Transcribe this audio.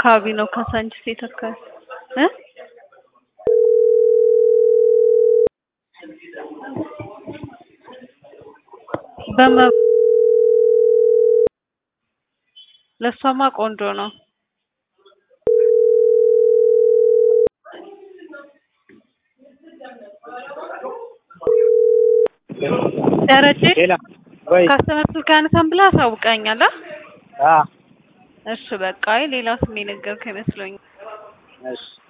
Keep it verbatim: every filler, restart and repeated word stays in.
አካባቢ ነው ካሳንቺስ የት አካባቢ እ በመ ለሷማ ቆንጆ ነው ደረጀ ካስተመር ስልካነሳም ብላ አሳውቀኛል አ አ እሺ በቃ አይ ሌላ ስም የነገርከኝ መስሎኝ እሺ